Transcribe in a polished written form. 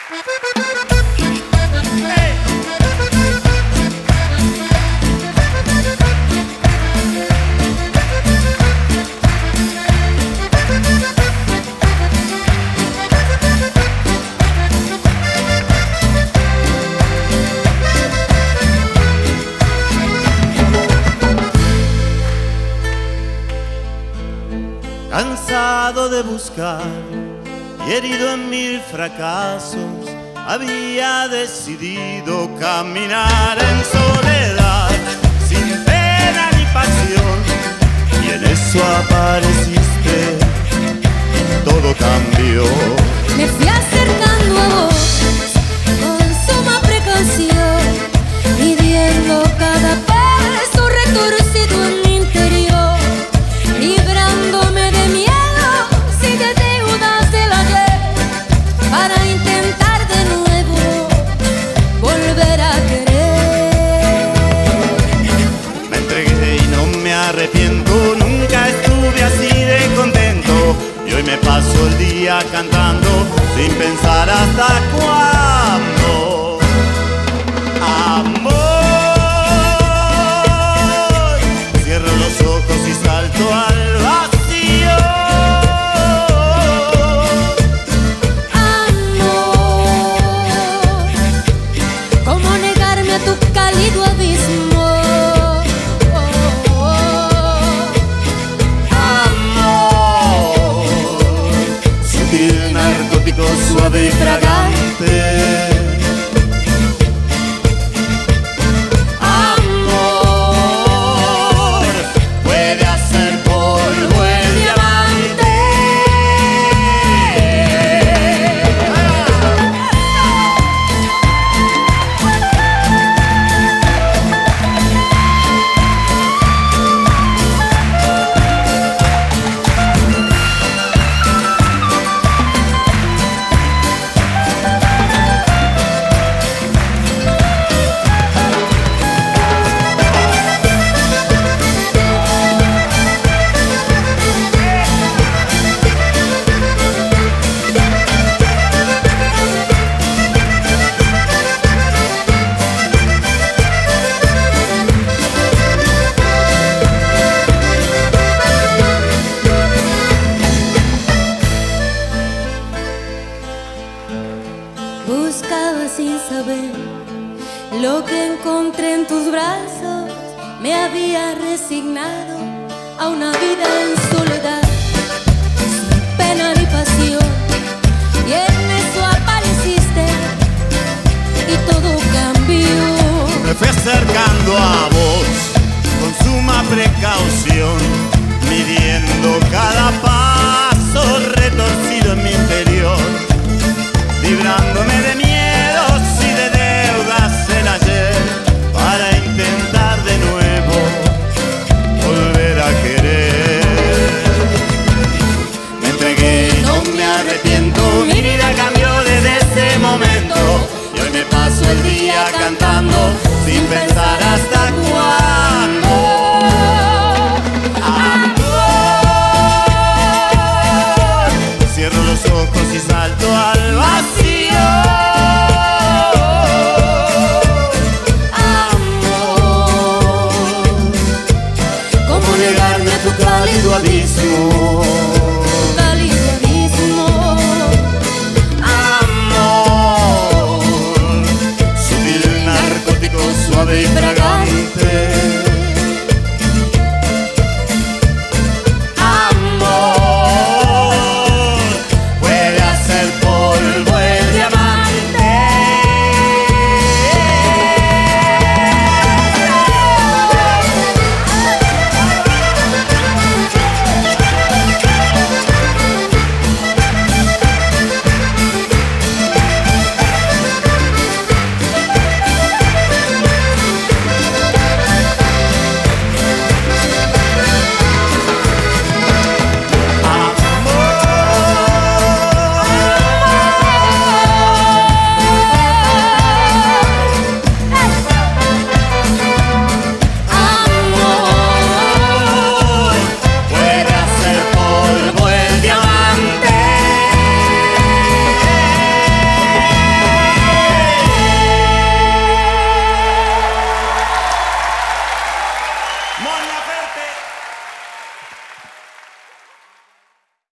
Cansado de buscar y herido en mil fracasos, había decidido caminar en soledad, sin pena ni pasión, y en eso apareciste, todo cambió. Me fui acercando a vos con suma precaución, midiendo cada paso retorcido en mi interior, librándome de miedos y de deudas del ayer, para intentar de nuevo volver a querer. Me entregué y no me arrepiento, nunca estuve así de contento, y hoy me paso el día cantando sin pensar hasta cuándo. Amor, cierro los ojos y salto al vacío. Amor, ¿cómo negarme a tu cálido abismo? Amor, sutil, narcótico, suave y fragante. Buscaba sin saber lo que encontré en tus brazos. Me había resignado a una vida en soledad, sin pena ni pasión, y en eso apareciste y todo cambió. Me fui acercando a vos con suma precaución, midiendo cada paso retorcido en mi interior, librándome de miedos y de deudas del ayer, para intentar de nuevo volver a querer. Me entregué y no me arrepiento, mi vida cambió desde ese momento, y hoy me paso el día cantando sin pensar